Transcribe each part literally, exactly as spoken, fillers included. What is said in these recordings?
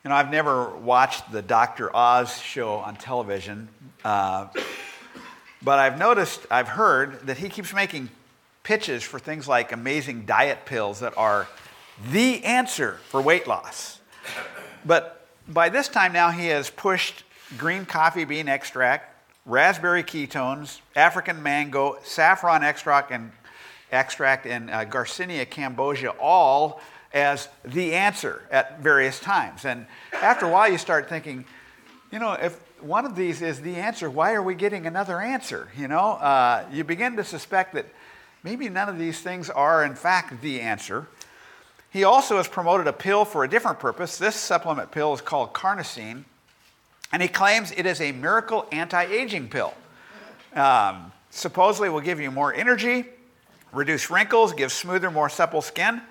You know, I've never watched the Doctor Oz show on television, uh, but I've noticed, I've heard that he keeps making pitches for things like amazing diet pills that are the answer for weight loss. But by this time now, he has pushed green coffee bean extract, raspberry ketones, African mango, saffron extract, and extract and uh, Garcinia cambogia, all as the answer at various times. And after a while, you start thinking, you know, if one of these is the answer, why are we getting another answer? You know, uh, you begin to suspect that maybe none of these things are, in fact, the answer. He also has promoted a pill for a different purpose. This supplement pill is called carnosine, and he claims it is a miracle anti-aging pill. Um, supposedly will give you more energy, reduce wrinkles, give smoother, more supple skin.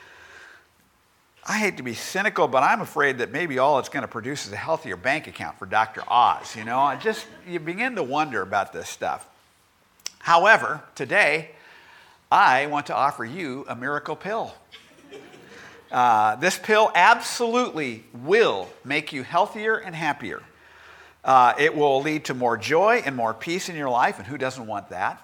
I hate to be cynical, but I'm afraid that maybe all it's going to produce is a healthier bank account for Doctor Oz. You know, I just, you begin to wonder about this stuff. However, today, I want to offer you a miracle pill. Uh, this pill absolutely will make you healthier and happier. Uh, it will lead to more joy and more peace in your life, and who doesn't want that?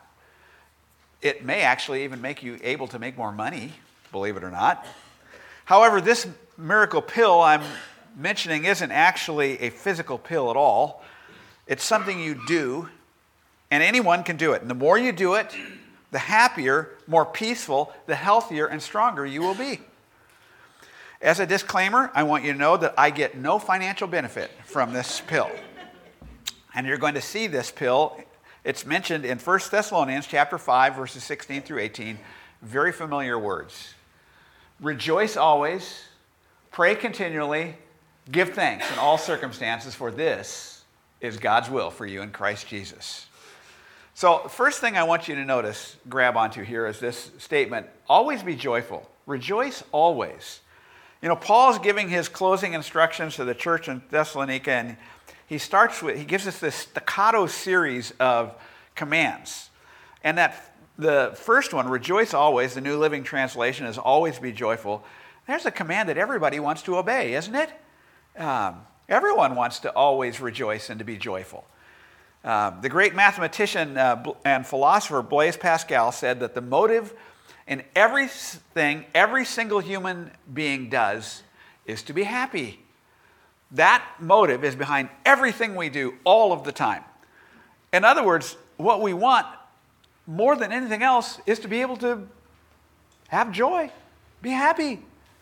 It may actually even make you able to make more money, believe it or not. However, this miracle pill I'm mentioning isn't actually a physical pill at all. It's something you do, and anyone can do it. And the more you do it, the happier, more peaceful, the healthier and stronger you will be. As a disclaimer, I want you to know that I get no financial benefit from this pill. And you're going to see this pill. It's mentioned in First Thessalonians chapter five, verses sixteen through eighteen. Very familiar words. Rejoice always, pray continually, give thanks in all circumstances, for this is God's will for you in Christ Jesus. So, first thing I want you to notice, grab onto here, is this statement, always be joyful. Rejoice always. You know, Paul's giving his closing instructions to the church in Thessalonica, and he starts with, he gives us this staccato series of commands. And that the first one, rejoice always, the New Living Translation is always be joyful. There's a command that everybody wants to obey, isn't it? Um, everyone wants to always rejoice and to be joyful. Um, the great mathematician uh, and philosopher Blaise Pascal said that the motive in everything every single human being does is to be happy. That motive is behind everything we do all of the time. In other words, what we want more than anything else is to be able to have joy, be happy.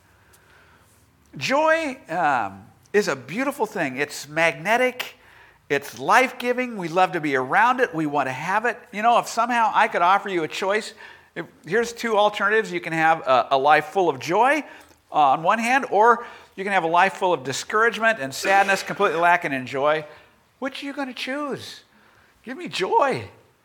Joy um, is a beautiful thing. It's magnetic. It's life-giving. We love to be around it. We want to have it. You know, if somehow I could offer you a choice, if, here's two alternatives. You can have a, a life full of joy uh, on one hand, or you can have a life full of discouragement and sadness, completely lacking in joy. Which are you going to choose? Give me joy.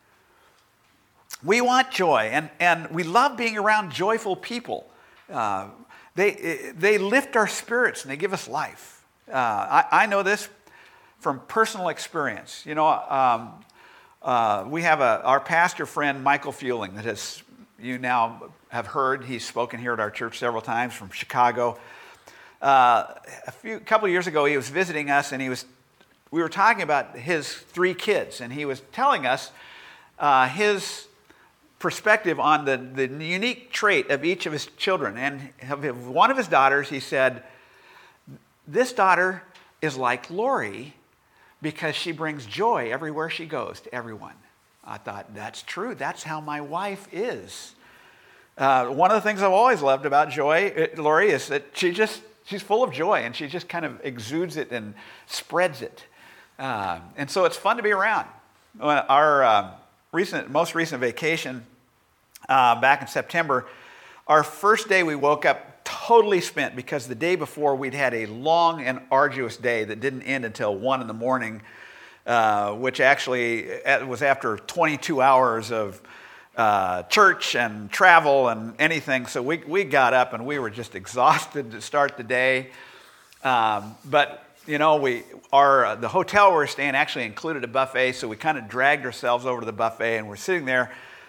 We want joy, and, and we love being around joyful people. Uh, they, they lift our spirits, and they give us life. Uh, I, I know this from personal experience. You know, um, uh, we have a, our pastor friend, Michael Fueling, that has, you now have heard. He's spoken here at our church several times from Chicago. Uh, a few, couple of years ago, he was visiting us, and he was, we were talking about his three kids, and he was telling us uh, his perspective on the, the unique trait of each of his children. And of one of his daughters, he said, this daughter is like Lori because she brings joy everywhere she goes to everyone. I thought, that's true. That's how my wife is. Uh, one of the things I've always loved about Joy, uh, Lori, is that she just, she's full of joy, and she just kind of exudes it and spreads it. Uh, and so it's fun to be around. Our uh, recent, most recent vacation, Uh, back in September, our first day we woke up totally spent because the day before we'd had a long and arduous day that didn't end until one in the morning, uh, which actually was after twenty-two hours of uh, church and travel and anything. So we, we got up and we were just exhausted to start the day. Um, but, you know, we our uh, the hotel we were staying actually included a buffet, so we kind of dragged ourselves over to the buffet, and we're sitting there.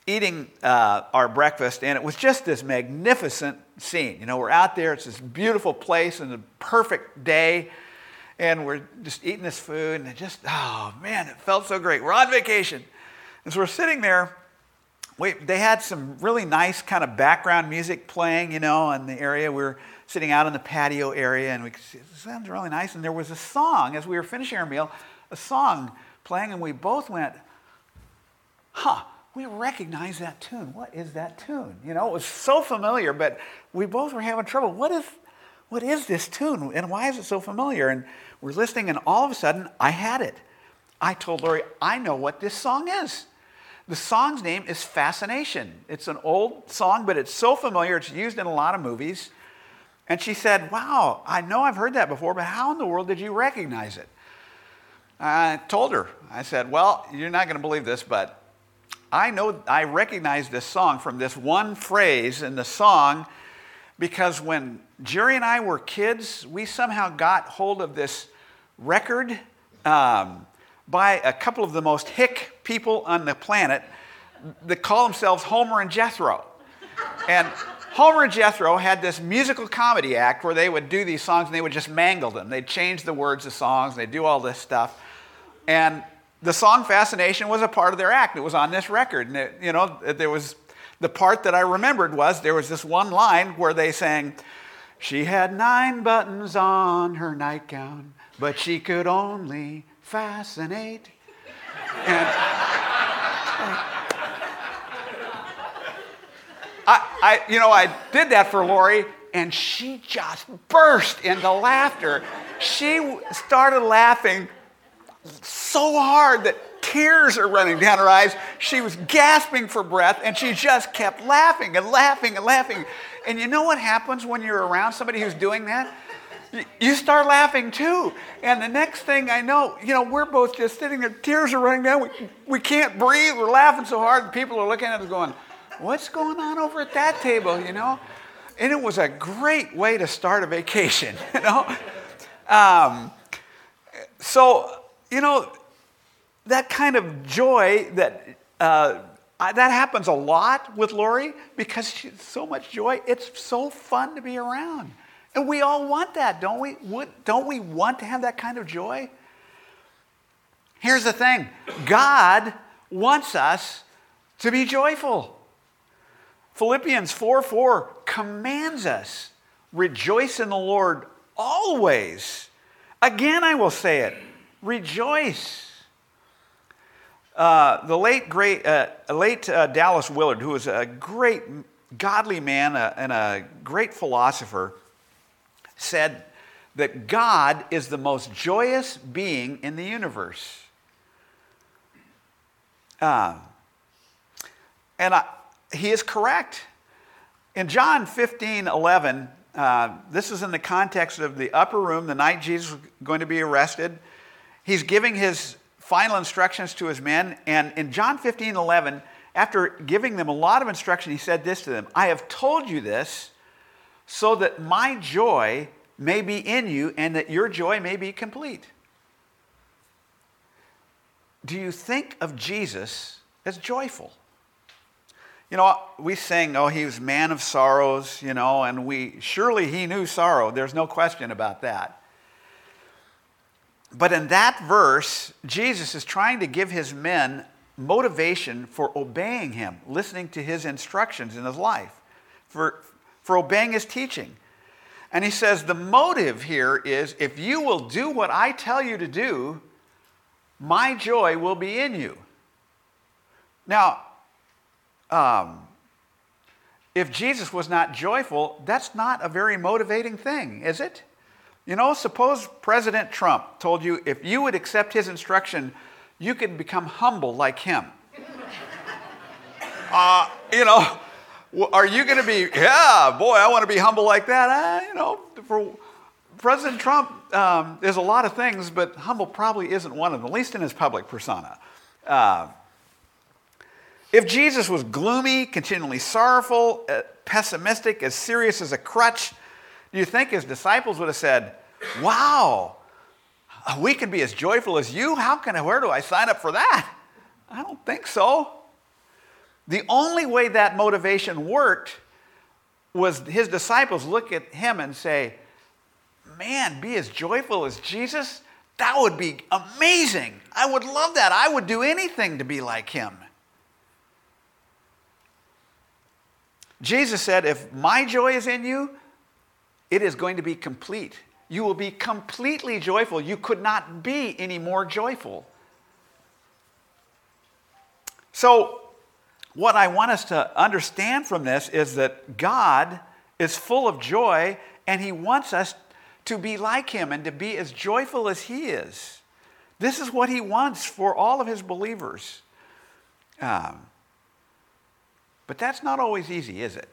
eating uh, our breakfast, and it was just this magnificent scene. You know, we're out there, it's this beautiful place and a perfect day, and we're just eating this food, and it just, oh man, it felt so great. We're on vacation. And so we're sitting there. We, they had some really nice kind of background music playing, you know, in the area. We were sitting out in the patio area, and we could see, it sounds really nice. And there was a song, as we were finishing our meal, a song playing, and we both went, huh, we recognize that tune. What is that tune? You know, it was so familiar, but we both were having trouble. What is, what is this tune, and why is it so familiar? And we're listening, and all of a sudden, I had it. I told Lori, I know what this song is. The song's name is Fascination. It's an old song, but it's so familiar. It's used in a lot of movies. And she said, wow, I know I've heard that before, but how in the world did you recognize it? I told her. I said, well, you're not going to believe this, but I know I recognize this song from this one phrase in the song because when Jerry and I were kids, we somehow got hold of this record um, by a couple of the most hick people on the planet that call themselves Homer and Jethro. And Homer and Jethro had this musical comedy act where they would do these songs and they would just mangle them. They'd change the words of songs, they'd do all this stuff. And the song Fascination was a part of their act. It was on this record. And it, you know, there was, the part that I remembered was there was this one line where they sang, she had nine buttons on her nightgown, but she could only fascinate. And I, I, you know, I did that for Lori, and she just burst into laughter. She started laughing so hard that tears are running down her eyes. She was gasping for breath, and she just kept laughing and laughing and laughing. And you know what happens when you're around somebody who's doing that? You start laughing too. And the next thing I know, you know, we're both just sitting there, tears are running down. We, we can't breathe. We're laughing so hard. People are looking at us going, what's going on over at that table, you know? And it was a great way to start a vacation, you know? Um, so, you know, that kind of joy, that uh, I, that happens a lot with Lori because she's so much joy. It's so fun to be around. And we all want that, don't we? Would, don't we want to have that kind of joy? Here's the thing. God wants us to be joyful. Philippians four four commands us, rejoice in the Lord always. Again, I will say it, rejoice. Uh, the late great, uh, late uh, Dallas Willard, who was a great godly man uh, and a great philosopher, said that God is the most joyous being in the universe. Uh, and I, he is correct. In John fifteen eleven, uh, this is in the context of the upper room, the night Jesus was going to be arrested. He's giving his final instructions to his men. And in John fifteen eleven, after giving them a lot of instruction, he said this to them, I have told you this so that my joy may be in you and that your joy may be complete. Do you think of Jesus as joyful? You know, we sing, oh, he was man of sorrows, you know, and we, surely he knew sorrow. There's no question about that. But in that verse, Jesus is trying to give his men motivation for obeying him, listening to his instructions in his life, for, for obeying his teaching. And he says the motive here is, if you will do what I tell you to do, my joy will be in you. Now, um, if Jesus was not joyful, that's not a very motivating thing, is it? You know, suppose President Trump told you if you would accept his instruction, you could become humble like him. uh, you know, are you going to be, yeah, boy, I want to be humble like that? Uh, you know, for President Trump, um, there's a lot of things, but humble probably isn't one of them, at least in his public persona. Uh, if Jesus was gloomy, continually sorrowful, uh, pessimistic, as serious as a crutch, do you think his disciples would have said, wow, we can be as joyful as you? How can I, where do I sign up for that? I don't think so. The only way that motivation worked was his disciples look at him and say, man, be as joyful as Jesus? That would be amazing. I would love that. I would do anything to be like him. Jesus said, if my joy is in you, it is going to be complete. You will be completely joyful. You could not be any more joyful. So, what I want us to understand from this is that God is full of joy, and he wants us to be like him and to be as joyful as he is. This is what he wants for all of his believers. Um, but that's not always easy, is it?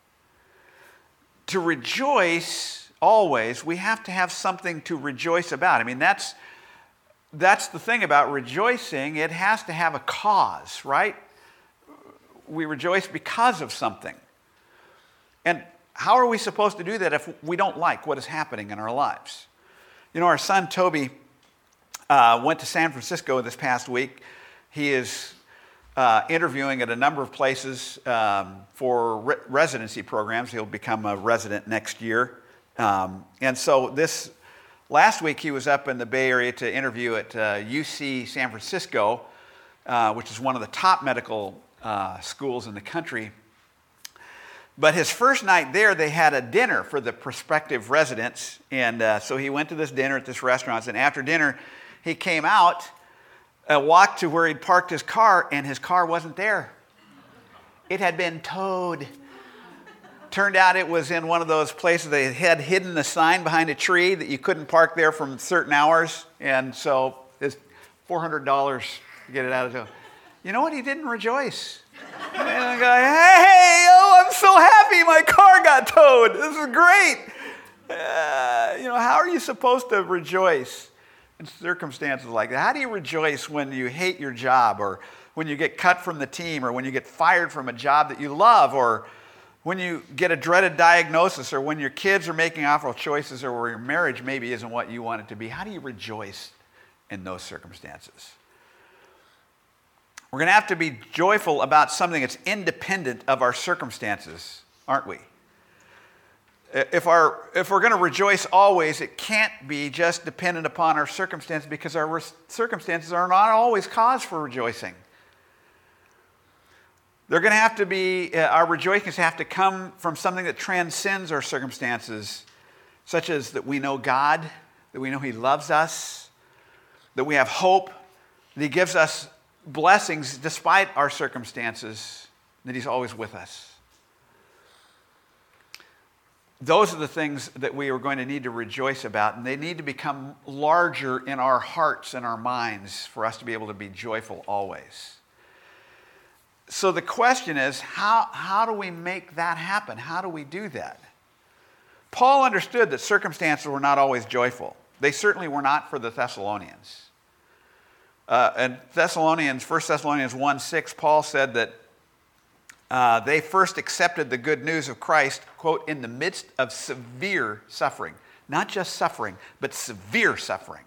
To rejoice always, we have to have something to rejoice about. I mean, that's, that's the thing about rejoicing. It has to have a cause, right? We rejoice because of something. And how are we supposed to do that if we don't like what is happening in our lives? You know, our son Toby uh, went to San Francisco this past week. He is uh, interviewing at a number of places um, for re- residency programs. He'll become a resident next year. Um, and so this last week he was up in the Bay Area to interview at uh, U C San Francisco, uh, which is one of the top medical uh, schools in the country. But his first night there, they had a dinner for the prospective residents. And uh, so he went to this dinner at this restaurant. And after dinner, he came out, uh, walked to where he'd parked his car, and his car wasn't there. It had been towed. Turned out it was in one of those places they had hidden a sign behind a tree that you couldn't park there from certain hours. And so it's four hundred dollars to get it out of tow. You know what? He didn't rejoice. And the guy, hey, oh, I'm so happy my car got towed. This is great. Uh, you know, how are you supposed to rejoice in circumstances like that? How do you rejoice when you hate your job, or when you get cut from the team, or when you get fired from a job that you love, or when you get a dreaded diagnosis, or when your kids are making awful choices, or where your marriage maybe isn't what you want it to be? How do you rejoice in those circumstances? We're going to have to be joyful about something that's independent of our circumstances, aren't we? If, our, if we're going to rejoice always, it can't be just dependent upon our circumstances, because our circumstances are not always cause for rejoicing. They're going to have to be, uh, our rejoicings have to come from something that transcends our circumstances, such as that we know God, that we know he loves us, that we have hope, that he gives us blessings despite our circumstances, that he's always with us. Those are the things that we are going to need to rejoice about, and they need to become larger in our hearts and our minds for us to be able to be joyful always. So the question is, how, how do we make that happen? How do we do that? Paul understood that circumstances were not always joyful. They certainly were not for the Thessalonians. Uh, in Thessalonians, First Thessalonians one six, Paul said that uh, they first accepted the good news of Christ, quote, in the midst of severe suffering. Not just suffering, but severe suffering.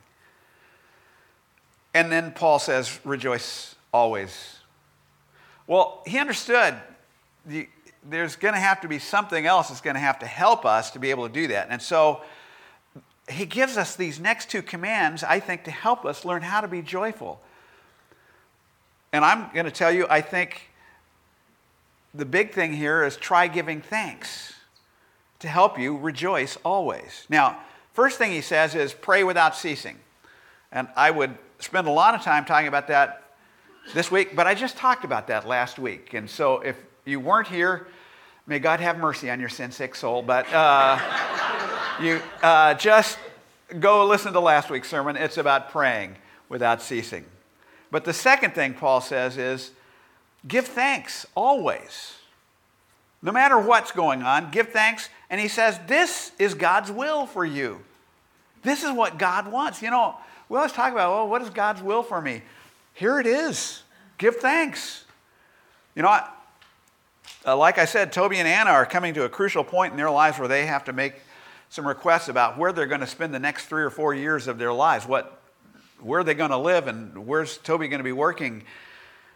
And then Paul says, rejoice always. Well, he understood the, there's going to have to be something else that's going to have to help us to be able to do that. And so he gives us these next two commands, I think, to help us learn how to be joyful. And I'm going to tell you, I think the big thing here is try giving thanks to help you rejoice always. Now, first thing he says is pray without ceasing. And I would spend a lot of time talking about that this week, but I just talked about that last week. And so if you weren't here, may God have mercy on your sin-sick soul, but uh, you uh, just go listen to last week's sermon. It's about praying without ceasing. But the second thing Paul says is give thanks always. No matter what's going on, give thanks. And he says this is God's will for you. This is what God wants. You know, we always talk about, well, what is God's will for me? Here it is. Give thanks. You know, I, uh, like I said, Toby and Anna are coming to a crucial point in their lives where they have to make some requests about where they're going to spend the next three or four years of their lives. What, where are they going to live, and where's Toby going to be working?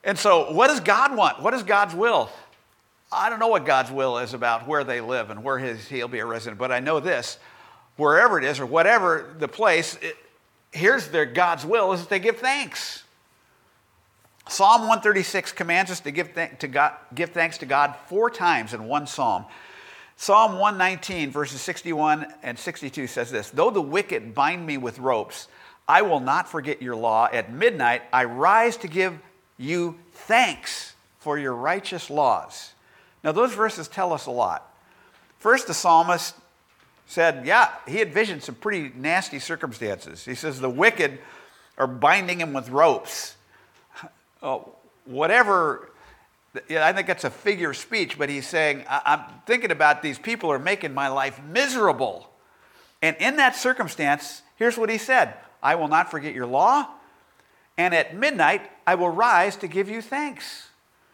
And so what does God want? What is God's will? I don't know what God's will is about where they live and where his, he'll be a resident, but I know this. Wherever it is or whatever the place, it, here's their God's will is that they give thanks. Psalm one thirty-six commands us to give, th- to God, give thanks to God four times in one psalm. Psalm one nineteen verses sixty-one and sixty-two says this, though the wicked bind me with ropes, I will not forget your law. At midnight, I rise to give you thanks for your righteous laws. Now, those verses tell us a lot. First, the psalmist said, yeah, he envisioned some pretty nasty circumstances. He says the wicked are binding him with ropes. Oh, whatever, yeah, I think that's a figure of speech, but he's saying, I- I'm thinking about these people are making my life miserable. And in that circumstance, here's what he said, I will not forget your law, and at midnight I will rise to give you thanks.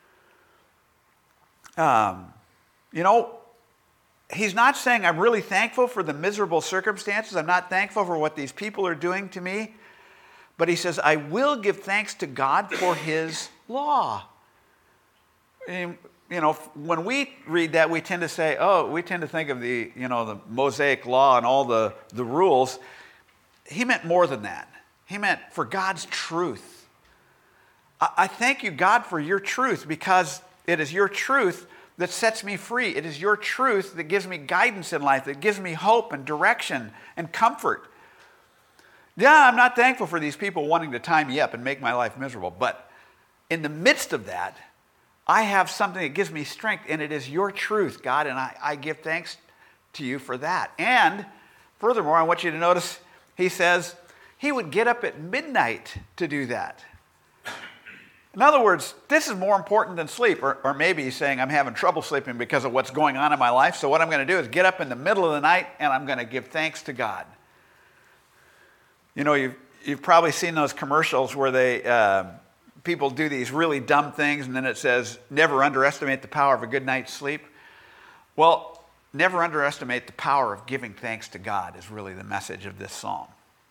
Um, you know, he's not saying I'm really thankful for the miserable circumstances. I'm not thankful for what these people are doing to me. But he says, I will give thanks to God for his law. And, you know, when we read that, we tend to say, oh, we tend to think of the, you know, the Mosaic law and all the, the rules. He meant more than that. He meant for God's truth. I, I thank you, God, for your truth, because it is your truth that sets me free. It is your truth that gives me guidance in life, that gives me hope and direction and comfort. Yeah, I'm not thankful for these people wanting to tie me up and make my life miserable. But in the midst of that, I have something that gives me strength, and it is your truth, God, and I, I give thanks to you for that. And furthermore, I want you to notice, he says he would get up at midnight to do that. In other words, this is more important than sleep. Or, or maybe he's saying I'm having trouble sleeping because of what's going on in my life. So what I'm going to do is get up in the middle of the night, and I'm going to give thanks to God. You know, you've, you've probably seen those commercials where they uh, people do these really dumb things, and then it says, never underestimate the power of a good night's sleep. Well, never underestimate the power of giving thanks to God is really the message of this psalm.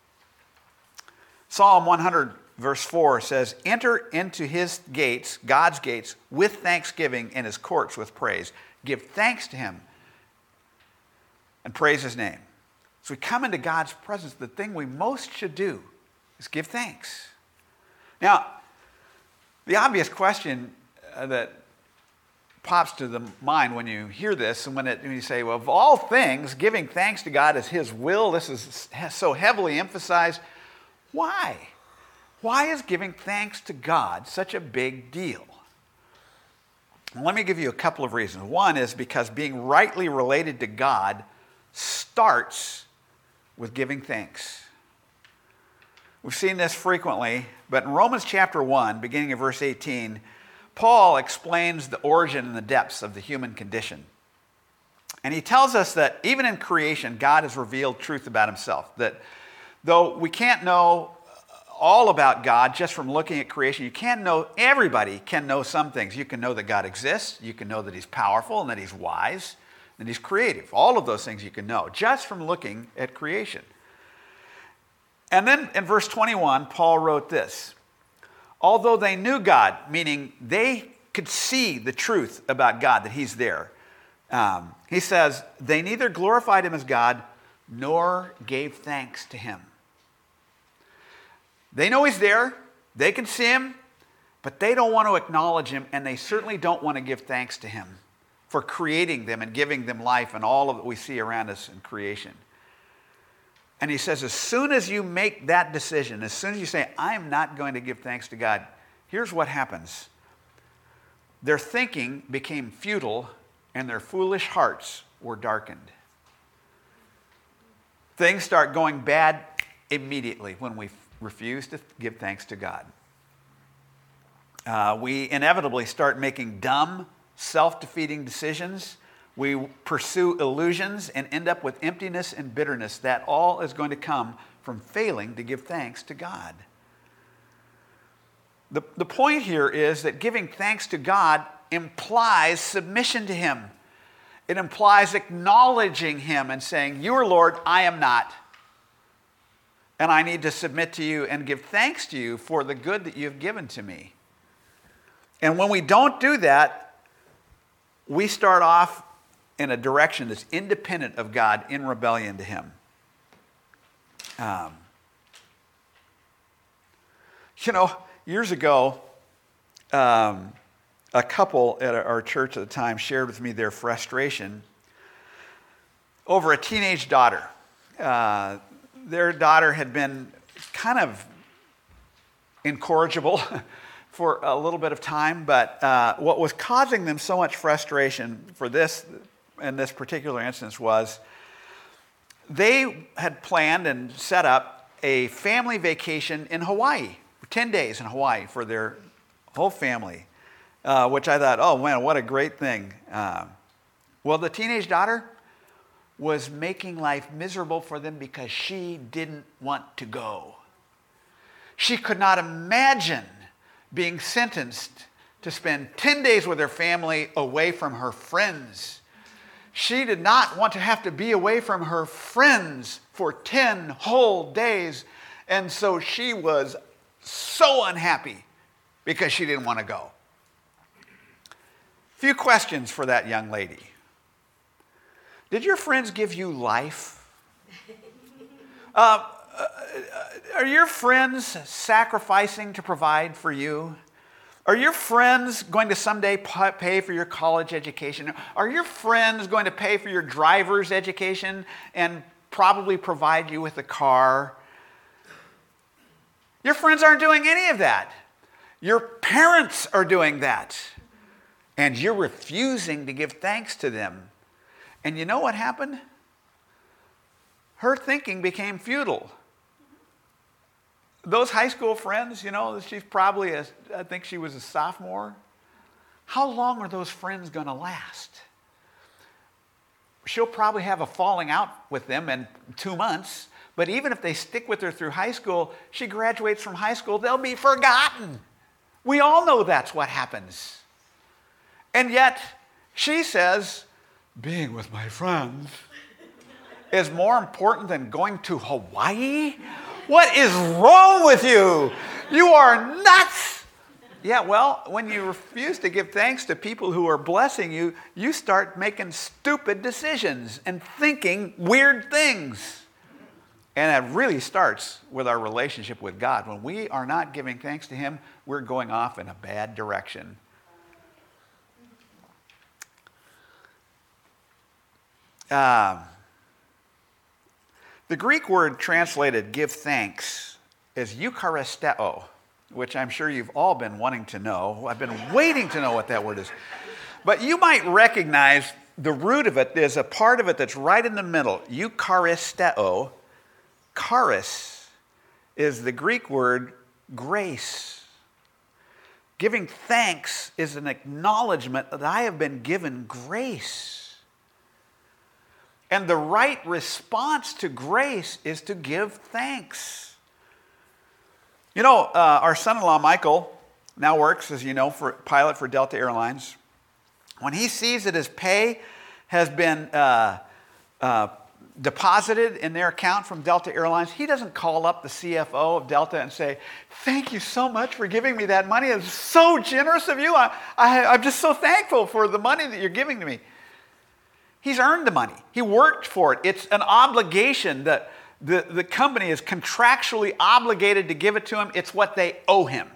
Psalm one hundred, verse four says, enter into his gates, God's gates, with thanksgiving, and his courts with praise. Give thanks to him and praise his name. So we come into God's presence, the thing we most should do is give thanks. Now, the obvious question uh, that pops to the mind when you hear this, and when, it, when you say, well, of all things, giving thanks to God is his will, this is so heavily emphasized. Why? Why is giving thanks to God such a big deal? Well, let me give you a couple of reasons. One is because being rightly related to God starts with giving thanks. We've seen this frequently, but in Romans chapter one, beginning of verse eighteen, Paul explains the origin and the depths of the human condition. And he tells us that even in creation, God has revealed truth about himself. That though we can't know all about God just from looking at creation, you can't know, everybody can know some things. You can know that God exists, you can know that he's powerful and that he's wise, and he's creative. All of those things you can know just from looking at creation. And then in verse twenty-one, Paul wrote this, although they knew God, meaning they could see the truth about God, that he's there, um, he says, they neither glorified him as God nor gave thanks to him. They know he's there, they can see him, but they don't want to acknowledge him, and they certainly don't want to give thanks to him for creating them and giving them life and all of what we see around us in creation. And he says, as soon as you make that decision, as soon as you say, I'm not going to give thanks to God, here's what happens. Their thinking became futile, and their foolish hearts were darkened. Things start going bad immediately when we refuse to give thanks to God. Uh, we inevitably start making dumb, self-defeating decisions. We pursue illusions and end up with emptiness and bitterness. That all is going to come from failing to give thanks to God. The, the point here is that giving thanks to God implies submission to him. It implies acknowledging him and saying, you are Lord, I am not. And I need to submit to you and give thanks to you for the good that you have given to me. And when we don't do that, we start off in a direction that's independent of God, in rebellion to him. Um, you know, years ago, um, a couple at our church at the time shared with me their frustration over a teenage daughter. Uh, their daughter had been kind of incorrigible for a little bit of time, but uh, what was causing them so much frustration for this, in this particular instance, was they had planned and set up a family vacation in Hawaii, ten days in Hawaii for their whole family, uh, which I thought, oh man, what a great thing. Uh, well, the teenage daughter was making life miserable for them because she didn't want to go. She could not imagine being sentenced to spend ten days with her family away from her friends. She did not want to have to be away from her friends for ten whole days. And so she was so unhappy because she didn't want to go. Few questions for that young lady. Did your friends give you life? Uh, uh, are your friends sacrificing to provide for you? Are your friends going to someday pay for your college education? Are your friends going to pay for your driver's education and probably provide you with a car? Your friends aren't doing any of that. Your parents are doing that. And you're refusing to give thanks to them. And you know what happened? Her thinking became futile. Those high school friends, you know, she's probably, a, I think she was a sophomore. How long are those friends going to last? She'll probably have a falling out with them in two months. But even if they stick with her through high school, she graduates from high school, they'll be forgotten. We all know that's what happens. And yet, she says, being with my friends is more important than going to Hawaii? What is wrong with you? You are nuts. Yeah, well, when you refuse to give thanks to people who are blessing you, you start making stupid decisions and thinking weird things. And that really starts with our relationship with God. When we are not giving thanks to him, we're going off in a bad direction. Uh, the Greek word translated give thanks is eucharisteo, which I'm sure you've all been wanting to know. I've been waiting to know what that word is. But you might recognize the root of it. There's a part of it that's right in the middle. Eucharisteo. Charis is the Greek word grace. Giving thanks is an acknowledgement that I have been given grace. And the right response to grace is to give thanks. You know, uh, our son-in-law Michael now works, as you know, for pilot for Delta Airlines. When he sees that his pay has been uh, uh, deposited in their account from Delta Airlines, he doesn't call up the C F O of Delta and say, thank you so much for giving me that money. It's so generous of you. I, I, I'm just so thankful for the money that you're giving to me. He's earned the money. He worked for it. It's an obligation that the, the company is contractually obligated to give it to him. It's what they owe him.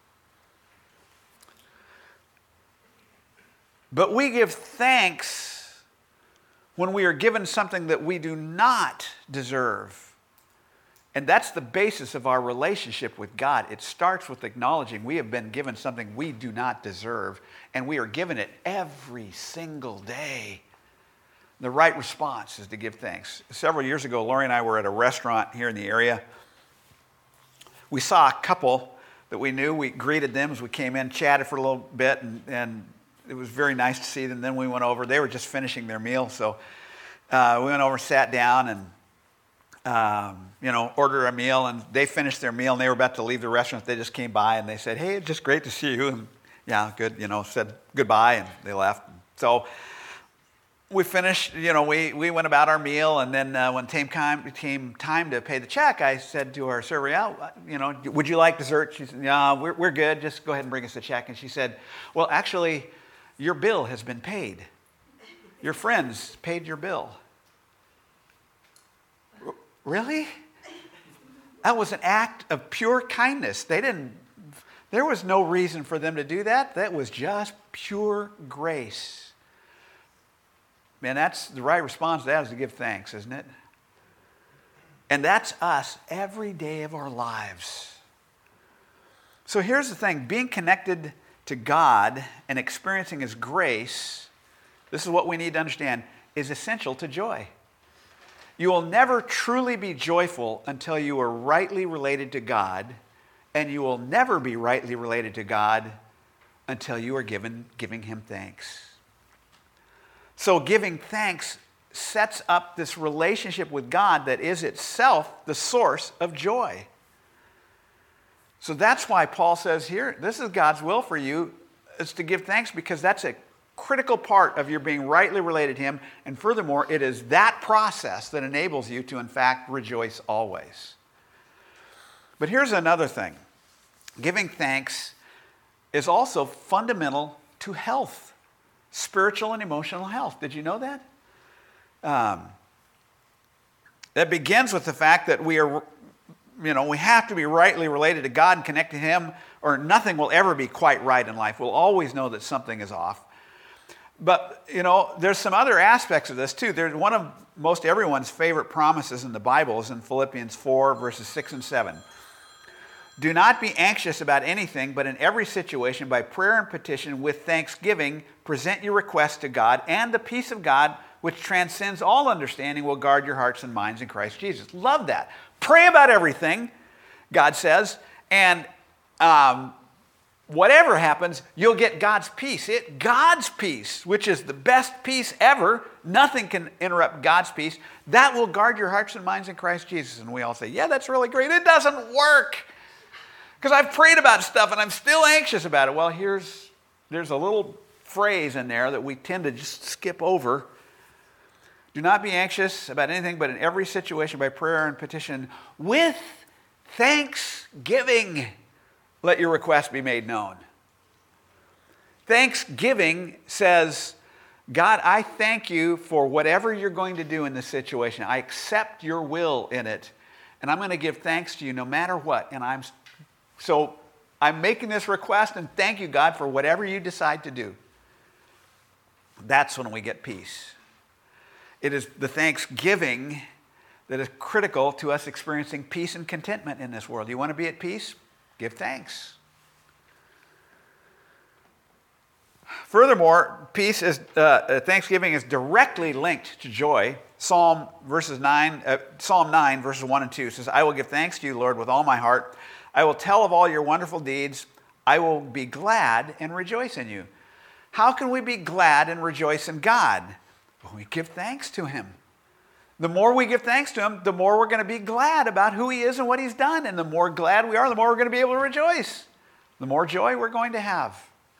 But we give thanks when we are given something that we do not deserve. And that's the basis of our relationship with God. It starts with acknowledging we have been given something we do not deserve, and we are given it every single day. The right response is to give thanks. Several years ago, Lori and I were at a restaurant here in the area. We saw a couple that we knew. We greeted them as we came in, chatted for a little bit, and, and it was very nice to see them. Then we went over. They were just finishing their meal, so uh, we went over, sat down, and um, you know, ordered a meal. And they finished their meal, and they were about to leave the restaurant. They just came by, and they said, "Hey, it's just great to see you." And yeah, good. You know, said goodbye, and they left. So we finished, you know, we, we went about our meal, and then uh, when it came time, it came time to pay the check, I said to our server, yeah, you know, would you like dessert? She said, yeah, we're, we're good. Just go ahead and bring us the check. And she said, well, actually, your bill has been paid. Your friends paid your bill. R- really? That was an act of pure kindness. They didn't, there was no reason for them to do that. That was just pure grace. Man, that's the right response to that is to give thanks, isn't it? And that's us every day of our lives. So here's the thing. Being connected to God and experiencing His grace, this is what we need to understand, is essential to joy. You will never truly be joyful until you are rightly related to God, and you will never be rightly related to God until you are given, giving Him thanks. So giving thanks sets up this relationship with God that is itself the source of joy. So that's why Paul says here, this is God's will for you, is to give thanks, because that's a critical part of your being rightly related to Him. And furthermore, it is that process that enables you to, in fact, rejoice always. But here's another thing. Giving thanks is also fundamental to health, spiritual and emotional health. Did you know that? Um, that begins with the fact that we are, you know, we have to be rightly related to God and connected to Him, or nothing will ever be quite right in life. We'll always know that something is off. But, you know, there's some other aspects of this too. There's one of most everyone's favorite promises in the Bible is in Philippians four, verses six and seven. Do not be anxious about anything, but in every situation, by prayer and petition, with thanksgiving, present your requests to God, and the peace of God, which transcends all understanding, will guard your hearts and minds in Christ Jesus. Love that. Pray about everything, God says, and um, whatever happens, you'll get God's peace. It, God's peace, which is the best peace ever. Nothing can interrupt God's peace. That will guard your hearts and minds in Christ Jesus. And we all say, yeah, that's really great. It doesn't work. Because I've prayed about stuff and I'm still anxious about it. Well, here's there's a little phrase in there that we tend to just skip over. Do not be anxious about anything, but in every situation by prayer and petition with thanksgiving, let your request be made known. Thanksgiving says, God, I thank you for whatever you're going to do in this situation. I accept your will in it, and I'm going to give thanks to you no matter what. And I'm so I'm making this request, and thank you, God, for whatever you decide to do. That's when we get peace. It is the thanksgiving that is critical to us experiencing peace and contentment in this world. You want to be at peace? Give thanks. Furthermore, peace is uh, thanksgiving is directly linked to joy. Psalm verses nine, uh, Psalm nine, verses one and two says, "I will give thanks to you, Lord, with all my heart. I will tell of all your wonderful deeds. I will be glad and rejoice in you." How can we be glad and rejoice in God? When we give thanks to Him. The more we give thanks to Him, the more we're going to be glad about who He is and what He's done. And the more glad we are, the more we're going to be able to rejoice. The more joy we're going to have.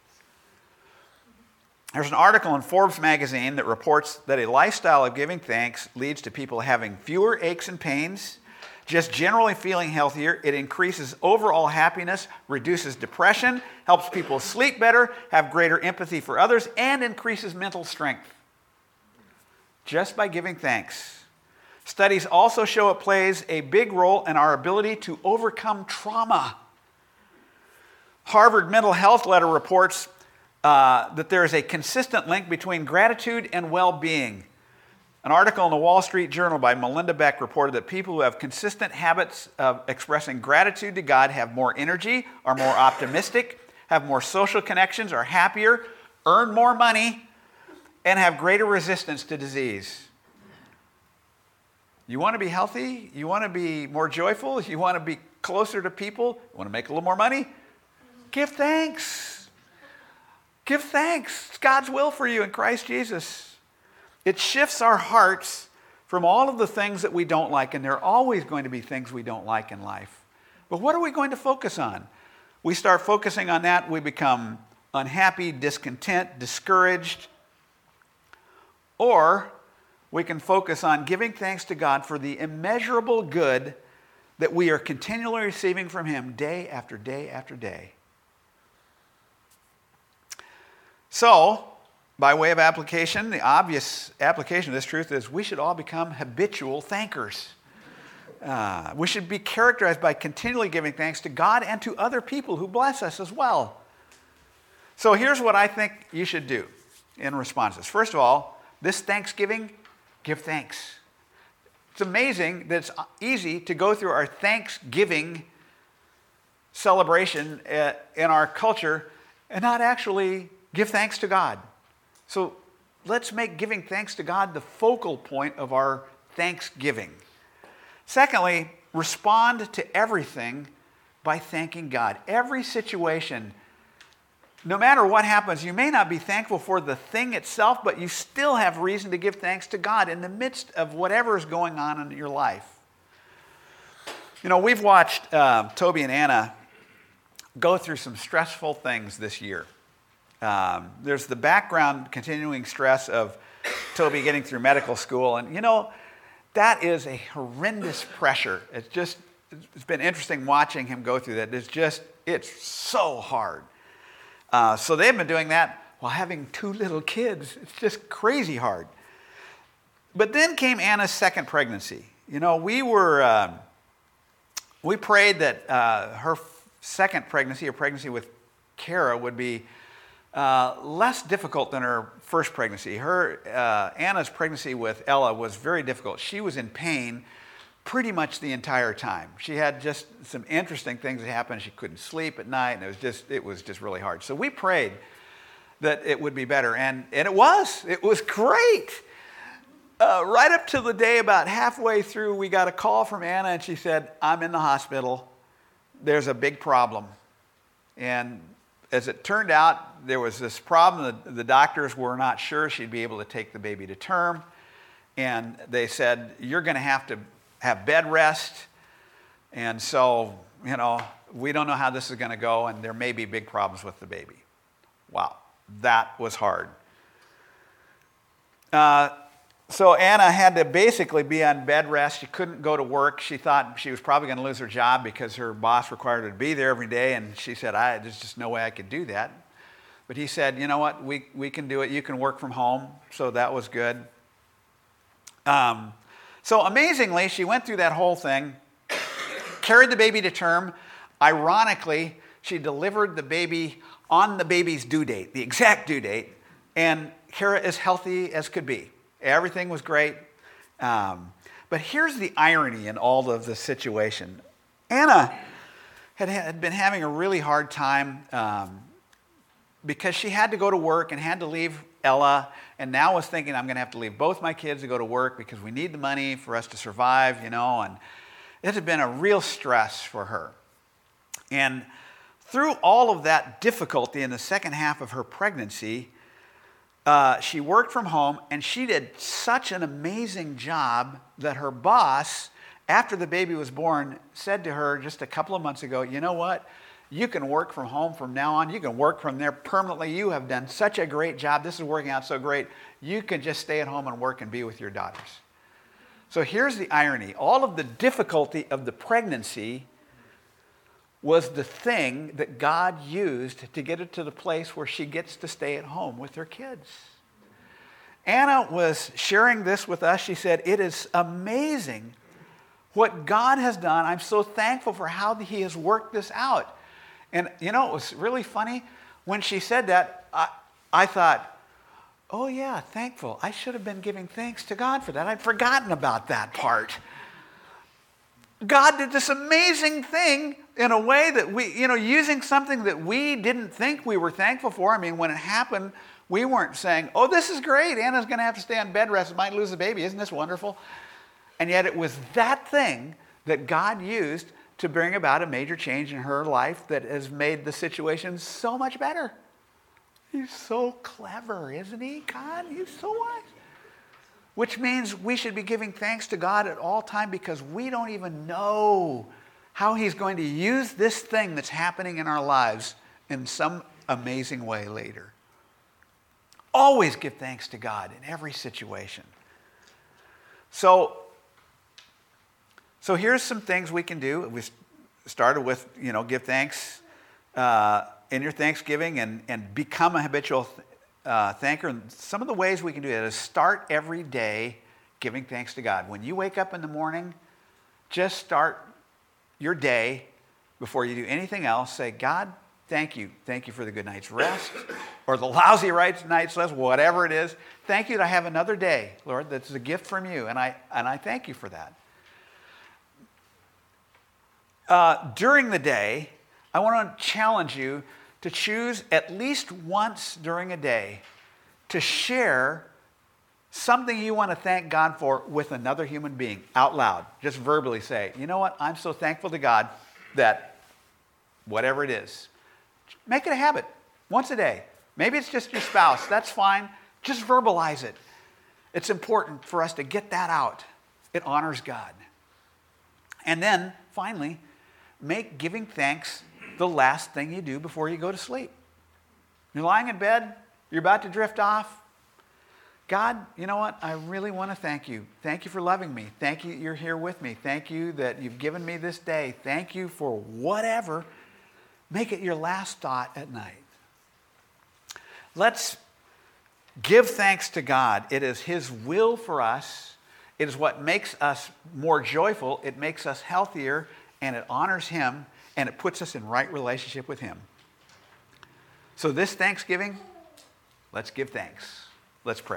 There's an article in Forbes magazine that reports that a lifestyle of giving thanks leads to people having fewer aches and pains, just generally feeling healthier. It increases overall happiness, reduces depression, helps people sleep better, have greater empathy for others, and increases mental strength. Just by giving thanks. Studies also show it plays a big role in our ability to overcome trauma. Harvard Mental Health Letter reports uh, that there is a consistent link between gratitude and well-being. An article in the Wall Street Journal by Melinda Beck reported that people who have consistent habits of expressing gratitude to God have more energy, are more optimistic, have more social connections, are happier, earn more money, and have greater resistance to disease. You want to be healthy? You want to be more joyful? You want to be closer to people? You want to make a little more money? Give thanks. Give thanks. It's God's will for you in Christ Jesus. It shifts our hearts from all of the things that we don't like, and there are always going to be things we don't like in life. But what are we going to focus on? We start focusing on that, we become unhappy, discontent, discouraged. Or we can focus on giving thanks to God for the immeasurable good that we are continually receiving from him day after day after day. So, by way of application, the obvious application of this truth is we should all become habitual thankers. Uh, we should be characterized by continually giving thanks to God and to other people who bless us as well. So here's what I think you should do in response to this. First of all, this Thanksgiving, give thanks. It's amazing that it's easy to go through our Thanksgiving celebration in our culture and not actually give thanks to God. So let's make giving thanks to God the focal point of our Thanksgiving. Secondly, respond to everything by thanking God. Every situation, no matter what happens, you may not be thankful for the thing itself, but you still have reason to give thanks to God in the midst of whatever is going on in your life. You know, we've watched uh, Toby and Anna go through some stressful things this year. Um, there's the background continuing stress of Toby getting through medical school. And, you know, that is a horrendous pressure. It's just, it's been interesting watching him go through that. It's just, it's so hard. Uh, so they've been doing that while having two little kids. It's just crazy hard. But then came Anna's second pregnancy. You know, we were, uh, we prayed that uh, her second pregnancy, or pregnancy with Kara, would be Uh, less difficult than her first pregnancy. Her uh, Anna's pregnancy with Ella was very difficult. She was in pain pretty much the entire time. She had just some interesting things that happened. She couldn't sleep at night, and it was just it was just really hard. So we prayed that it would be better, and and it was. It was great. Uh, right up to the day about halfway through, we got a call from Anna, and she said, "I'm in the hospital. There's a big problem," and as it turned out, there was this problem. The, the doctors were not sure she'd be able to take the baby to term. And they said, you're going to have to have bed rest. And so, you know, we don't know how this is going to go, and there may be big problems with the baby. Wow, that was hard. Uh, so Anna had to basically be on bed rest. She couldn't go to work. She thought she was probably going to lose her job because her boss required her to be there every day. And she said, I, there's just no way I could do that. But he said, you know what, we, we can do it. You can work from home. So that was good. Um, so amazingly, she went through that whole thing, carried the baby to term. Ironically, she delivered the baby on the baby's due date, the exact due date. And Kara is healthy as could be. Everything was great. Um, but here's the irony in all of the situation. Anna had, had been having a really hard time um, because she had to go to work and had to leave Ella, and now was thinking, I'm going to have to leave both my kids to go to work because we need the money for us to survive, you know, and it had been a real stress for her. And through all of that difficulty in the second half of her pregnancy, Uh, she worked from home, and she did such an amazing job that her boss, after the baby was born, said to her just a couple of months ago, you know what? You can work from home from now on. You can work from there permanently. You have done such a great job. This is working out so great. You can just stay at home and work and be with your daughters. So here's the irony. All of the difficulty of the pregnancy was the thing that God used to get her to the place where she gets to stay at home with her kids. Anna was sharing this with us. She said, it is amazing what God has done. I'm so thankful for how he has worked this out. And, you know, it was really funny. When she said that, I, I thought, oh, yeah, thankful. I should have been giving thanks to God for that. I'd forgotten about that part. God did this amazing thing in a way that we, you know, using something that we didn't think we were thankful for. I mean, when it happened, we weren't saying, oh, this is great. Anna's going to have to stay on bed rest. Might lose a baby. Isn't this wonderful? And yet it was that thing that God used to bring about a major change in her life that has made the situation so much better. He's so clever, isn't he, God? He's so wise. Which means we should be giving thanks to God at all time because we don't even know how he's going to use this thing that's happening in our lives in some amazing way later. Always give thanks to God in every situation. So, so here's some things we can do. We started with, you know, give thanks uh, in your Thanksgiving and, and become a habitual uh, thanker. And some of the ways we can do that is start every day giving thanks to God. When you wake up in the morning, just start your day before you do anything else. Say, God, thank you. Thank you for the good night's rest or the lousy night's rest, whatever it is. Thank you that I have another day, Lord. That's a gift from you, and I, and I thank you for that. Uh, during the day, I want to challenge you to choose at least once during a day to share something you want to thank God for with another human being out loud. Just verbally say, you know what, I'm so thankful to God that whatever it is. Make it a habit once a day. Maybe it's just your spouse. That's fine. Just verbalize it. It's important for us to get that out. It honors God. And then, finally, make giving thanks the last thing you do before you go to sleep. You're lying in bed. You're about to drift off. God, you know what? I really want to thank you. Thank you for loving me. Thank you you're here with me. Thank you that you've given me this day. Thank you for whatever. Make it your last thought at night. Let's give thanks to God. It is His will for us. It is what makes us more joyful. It makes us healthier, and it honors Him, and it puts us in right relationship with Him. So this Thanksgiving, let's give thanks. Let's pray.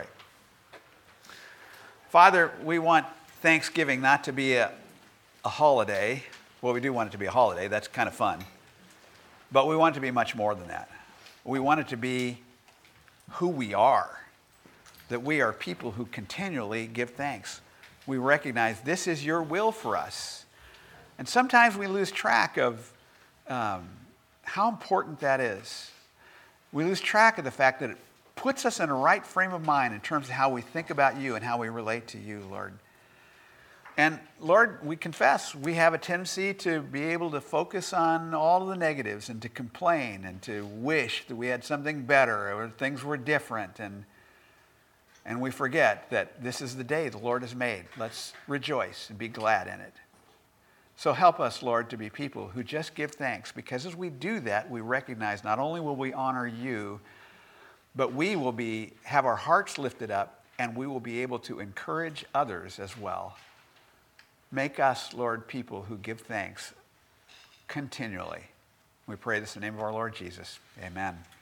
Father, we want Thanksgiving not to be a, a holiday. Well, we do want it to be a holiday. That's kind of fun. But we want it to be much more than that. We want it to be who we are, that we are people who continually give thanks. We recognize this is your will for us. And sometimes we lose track of um, how important that is. We lose track of the fact that it puts us in a right frame of mind in terms of how we think about you and how we relate to you, Lord. And Lord, we confess we have a tendency to be able to focus on all of the negatives and to complain and to wish that we had something better or things were different. And, and we forget that this is the day the Lord has made. Let's rejoice and be glad in it. So help us, Lord, to be people who just give thanks, because as we do that, we recognize not only will we honor you, but we will be have our hearts lifted up, and we will be able to encourage others as well. Make us, Lord, people who give thanks continually. We pray this in the name of our Lord Jesus. Amen.